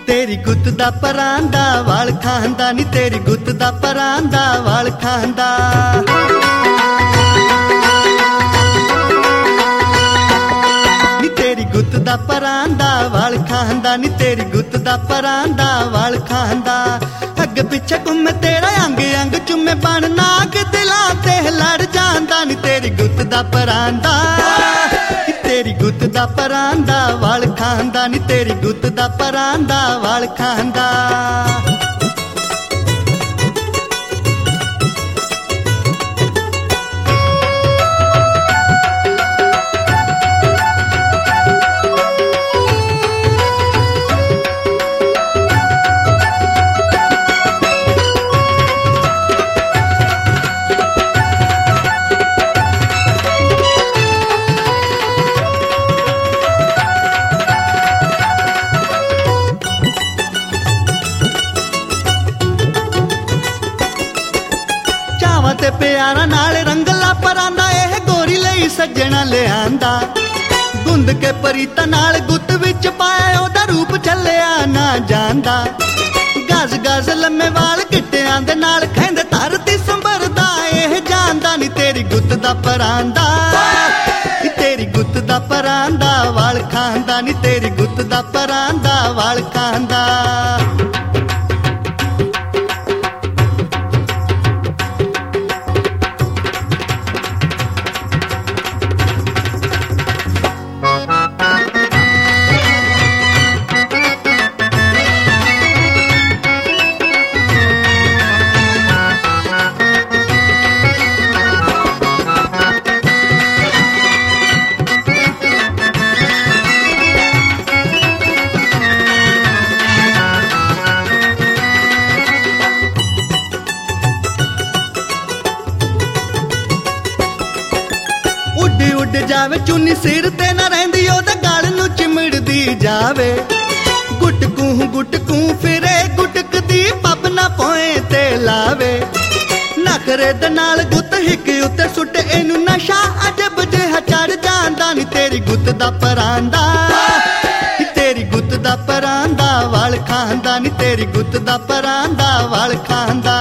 तेरी गुत्त दा परांदा वाल खांदा नी तेरी गुत्त दा परांदा वाल खांदा। नी तेरी गुत्त दा परांदा वाल खांदा नी तेरी गुत्त दा परांदा वाल खांदा। अग पिछे घूमे तेरा अंग अंग चुमे बन नाग दिलां ते लड़ जांदा नी तेरी गुत्त दा परांदा। तेरी गुत्त दा परांदा वाल खांदा नी तेरी गुत्त दा परांदा वाल खांदा। ते प्यारा नाल रंगला परांदा एह गोरी लई सज्जणा ले आंदा। गुंद के परीता नाल गुत्त विच पाया ओदा रूप चलिया ना जांदा। गज गज लम्मे वाल गिट्टियां दे नाल खैंदे धरती संभरदा एह जांदा नी तेरी गुत्त दा परांदा। तेरी गुत्त दा परांदा वाल खांदा नी तेरी गुत्त दा परांदा वाल खांदा। उड जावे चुन्नी सिर ते ना रहिंदी ओदे गल नूं चिमड़दी जावे। गुटकू फिरे गुटकदी पब ना पोए ते लावे। नखरे दे नाल गुत्त हिक उत्ते सुट इनू नशा अजब जिहा चढ़ जांदा नी तेरी गुत्त दा परांदा। तेरी गुत्त दा परांदा वाल खांदा नी तेरी गुत्त दा परांदा वाल खांदा।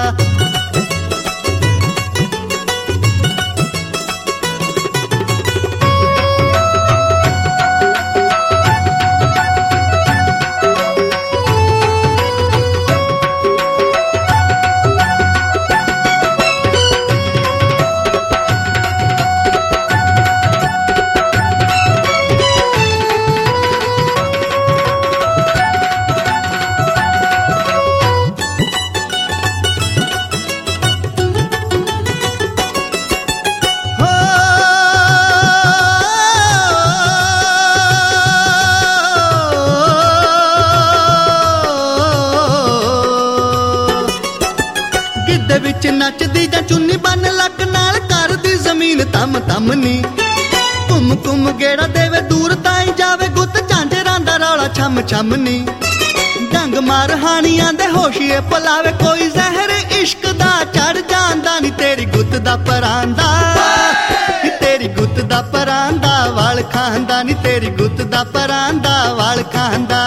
विच नचदी जां चुन्नी बन लक नाल करदी जमीन तम तम नी। घुम गेड़ा देवे दूर ताई जावे गुत्त झांझरां दा रौला छम छम नी। डंग मार हानियां दे होशिए पलावे कोई जहर इश्क दा चढ़ जांदा नी तेरी गुत्त दा परांदा। तेरी गुत्त दा परांदा वाल खांदा नी तेरी गुत्त दा परांदा वाल खांदा।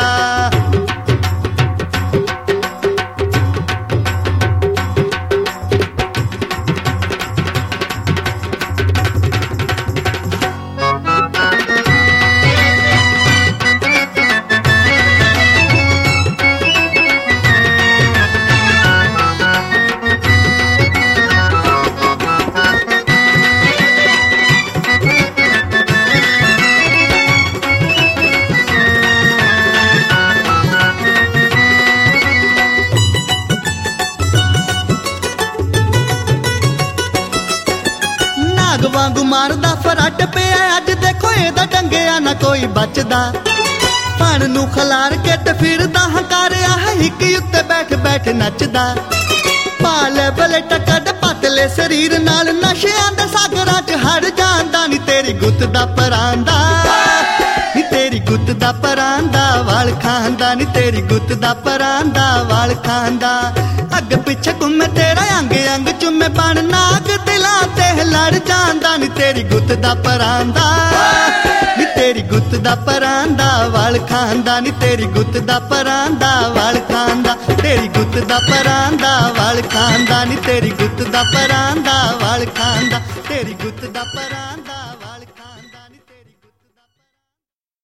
वांगू मारदा फरट पिया अज देखो एदा डंगिया ना कोई बचदा। भण नू खलार के ते फिरदा हंकारिया हिक उत्ते बैठ बैठ नचदा। पाले बले टकड़ पतले शरीर नाल नशियां दे सागरां च हड़ जांदा नी तेरी गुत्त दा परांदा। नी तेरी गुत्त दा परांदा वाल खांदा नी तेरी गुत्त दा परांदा वाल खांदा। अग पिछे घूमे तेरा अंग अंग चुमे बन नाग दिलां ते लड़ जांदा नी तेरी गुत्त दा परांदा। नी तेरी गुत्त दा परांदा वाल खांदा नी तेरी गुत्त दा परांदा वाल खांदा तेरी गुत्त दा परांदा वाल खांदा नी तेरी गुत्त दा परांदा वाल खांदा तेरी गुत्त दा परांदा